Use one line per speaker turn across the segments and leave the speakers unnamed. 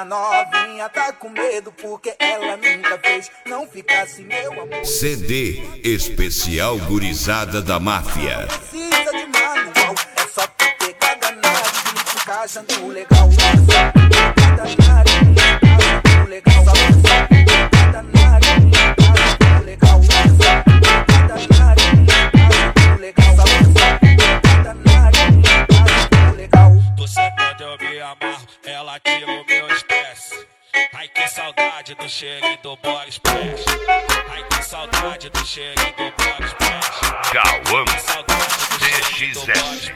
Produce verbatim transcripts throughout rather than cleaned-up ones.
novinha tá com medo porque ela nunca fez. Não ficasse meu amor.
C D Especial Gurizada da Máfia.
Não precisa de manual, é só tu pegar danado e ficar achando legal. É só tu pegar danado e ficar achando legal. Só tu pegar danado e ficar achando legal. É só tu pegar danado e ficar achando legal. Só tu pegar danado e ficar achando legal.
Tu sentando eu me amarro, ela tira o meu estresse. Ai que saudade do cheirinho do body splash. Ai que saudade do cheirinho do body splash.
Cauã
D X S.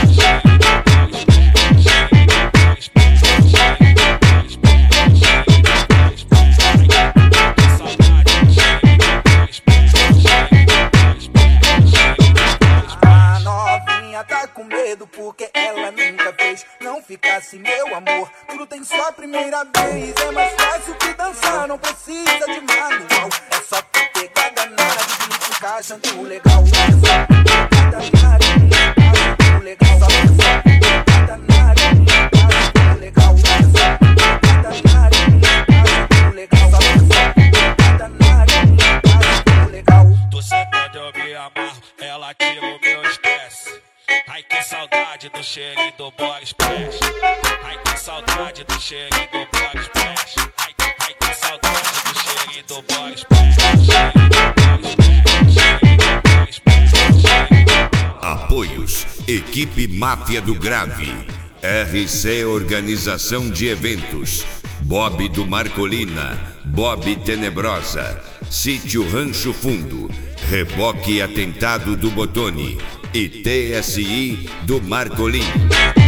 A novinha tá com medo porque ela nunca fez. Não ficasse meu amor, tudo tem sua primeira vez. É mais fácil que dançar, não precisa de manual. É só tu pegar danado e ficar achando legal. É só tu pegar danado e ficar achando legal. Só tu pegar danado e ficar achando legal. É só tu pegar danado e ficar achando legal. Só tu pegar danado e ficar achando legal.
Tu sentando eu me amarro, ela tira o meu estresse. Ai que saudade do cheirinho do body splash. Ai que saudade do cheirinho do body splash. Ai, ai que saudade do cheirinho do body splash.
Apoios: Equipe Máfia do Grave, R C Organização de Eventos, Bob do Marcolina, Bob Tenebrosa, Sítio Rancho Fundo, Reboque Atentado do Botone e T S I do Marcolina.